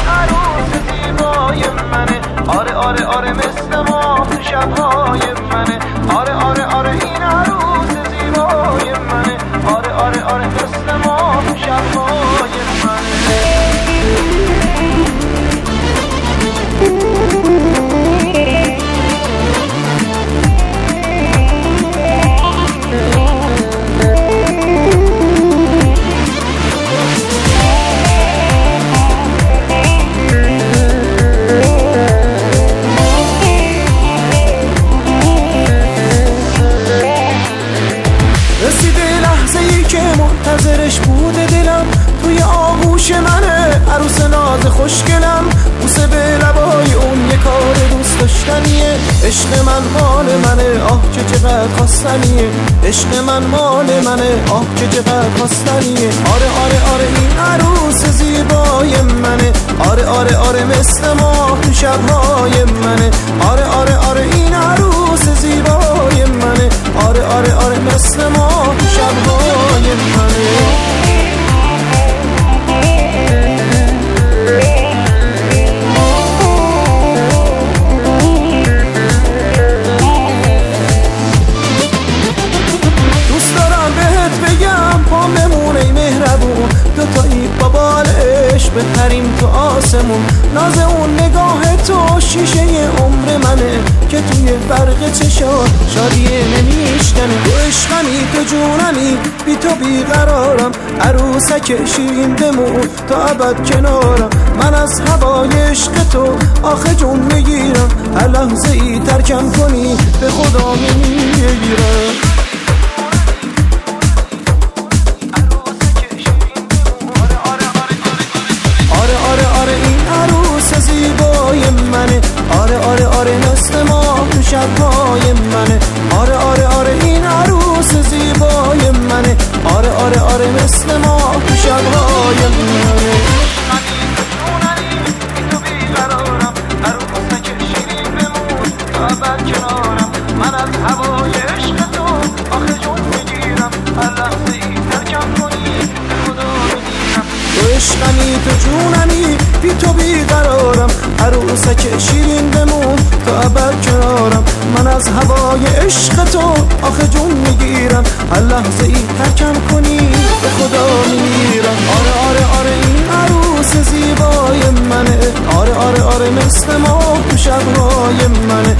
این عروس زیبای منه، آره آره آره مثل ماه تو شبهای منه، آره آره آره این عروس زیبای منه، آره آره آره مثل ماه تو شبهای منه. منتظرش بوده دلم، توی آغوش منه عروس ناز خوشگلم، بوسه به لبای اون یه کار دوست داشتنیه، عشق من مال منه آه که چقدر خواستنیه، عشق من مال منه آه که چقدر خواستنیه، آره آره آره این عروس زیبای منه، آره آره آره مثل ماه تو شبهای منه، آره آره آره این عروس زیبای منه، آره آره آره مثل ماه تو شبهای منه. دوست دارم بهت بگم پام بمونه مهربون، دوتایی با بال عشق بپریم تو آسمون، ناز اون نگاه تو شیشه عمر منه که توی فرق چشات شادیه نمیشتنه، تو عشقمی تو جونمی بی تو بیقرارم، عروسک شیرین بمون تا ابد کنارم، من از هوای عشق تو آخه جون میگیرم، هر لحظه ای ترکم کنی به خدا میگیرم. زیبای منه، آره آره آره مثل ماه تو شبهای منه، آره آره آره این عروس زیبای منه، آره آره آره مثل ماه تو شبهای منه. من از هوای عشق تو آخه جون میگیرم، هر لحظه ای ترکم کنی به خدا میگیرم، تو عشقمی تو جونمی بی تو بیقرارم، عروسک شیرین بمون تا ابد کنارم، من از هوای عشق تو آخه جون میگیرم، هر لحظه ای ترکم کنی به خدا میگیرم، آره آره آره این عروس زیبای منه، آره آره آره مثل ماه تو شبهای منه.